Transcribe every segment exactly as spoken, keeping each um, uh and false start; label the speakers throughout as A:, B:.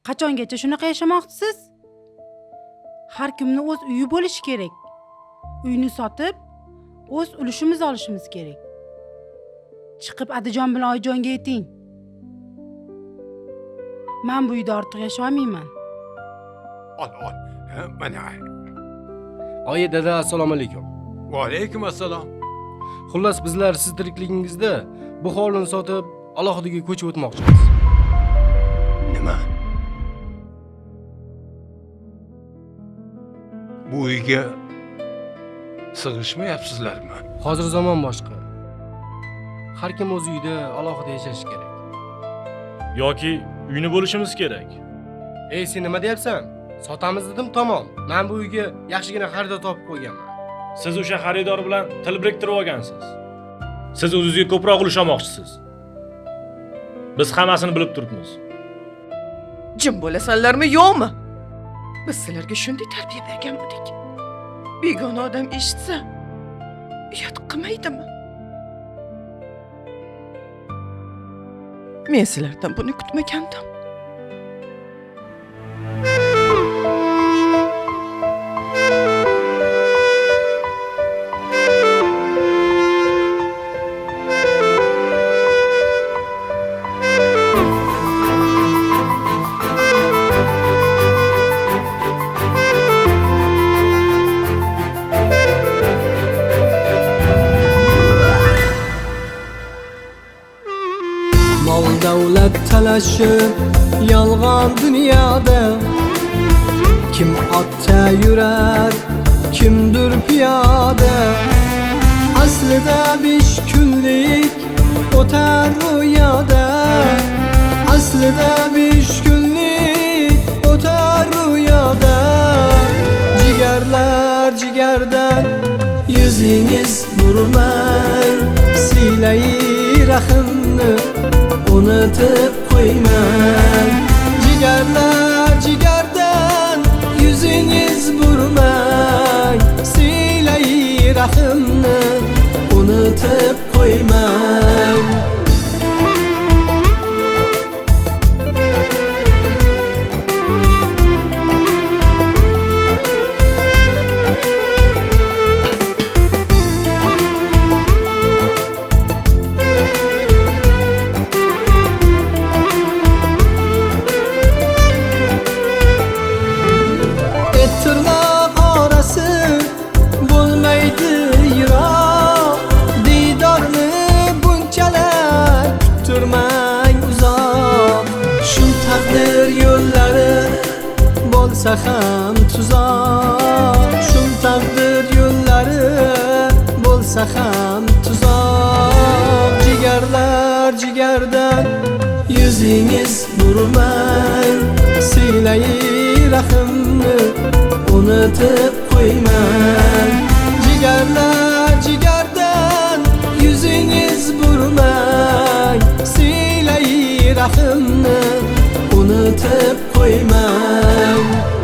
A: Qachongacha shunaqa yashamoqchisiz? Har kimning o'z uyi bo'lishi kerak. Uyni sotib, o'z ulushimiz olishimiz kerak. Chiqib Adijon bilan Oyjonga ayting. Men bu uyda ortiq yashay olmayman.
B: Ol, ol. Ha, mana.
C: Oyi dada, assalomu alaykum.
B: Va alaykum assalom.
C: Xullas bizlar siz tirikligingizda bu hovlini sotib alohidaga ko'chib o'tmoqchimiz.
B: Nima? Bu uyga sig'ishmayapsizlarmi?
C: Hozir zamon boshqa. Har kim o'z uyida alohida yashashi kerak.
D: Yoki uyni bo'lishimiz kerak.
C: Ey, sen nima deyapsan? Sotamiz dedim, tamom. Men bu uyga yaxshigina xaridor topib qo'yganman.
D: Siz o'sha xaridor bilan til biriktirib olgansiz. Siz o'zingizga ko'proq ulush olmoqchisiz. Biz hammasini bilib turibmiz.
E: Jim bo'lasanlarmi, yo'qmi? Biz sizlarga shunday tarbiya bergan edik. Begona odam eshitsa, uyat qilmaydimi? Men sizlardan buni kutmagandim.
F: Mol davlat talashib yolg'on dunyoda, kim otda yurar, kimdir piyoda. Aslida besh kunlik o'tar ro'yoda, aslida besh kunlik o'tar ro'yoda. Jigarlar jigardan yuzingiz nurmang, silay rahimni unutib qo'ymang. Jigarlar jigardan yuzingiz burmang, silay rahimni unutib qo'ymang. Bo'lsa ham tuzoq, shum taqdir yo'llari bo'lsa ham tuzoq. Jigarlar jigardan yuzingiz burmang, silay rahimni unutib qo'ymang. Jigarlar jigardan yuzingiz burmang, silay rahimni unutib qo'ymang.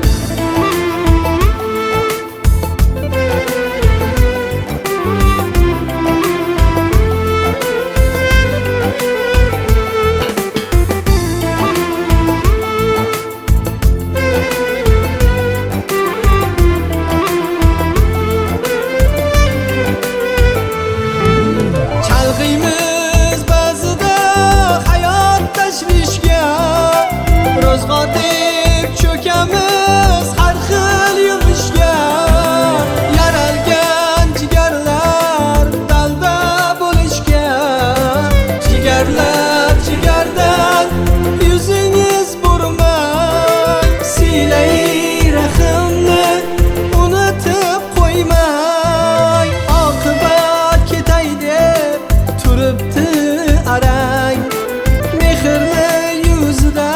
F: Chalg'iymiz ba'zida hayot tashvishga, ro'zg'or deb cho'kamiz har xil yig'ishga. Yaralgan jigarlar dalda bo'lishga, jigarlar jigardan yuzingiz burmang, silay rahimni unutib qo'ymang. Oqibat ketay deb turibdi arang, mehrli yuzida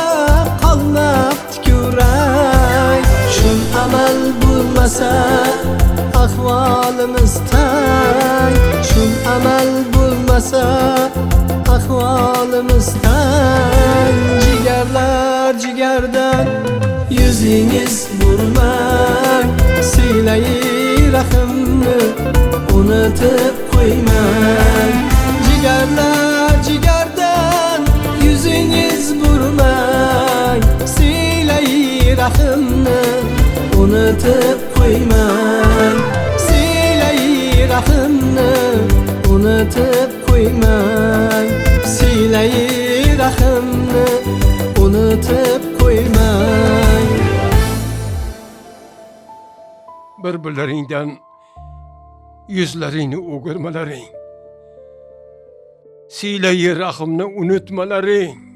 F: amal bo'lmasa ahvolimiz tang, shun amal bo'lmasa ahvolimiz tang. Jigarlar jigardan yuzingiz burmang, silay rahimni unutib qo'ymang. Jigarlar jigardan yuzingiz burmang, unutib qo'ymang. Siylay rahimni unutib qo'ymang. Siylay rahimni unutib qo'ymang.
B: Bir-birlaringdan yuzlaringni o'girmalaring. Siylay rahimni unutmalaring.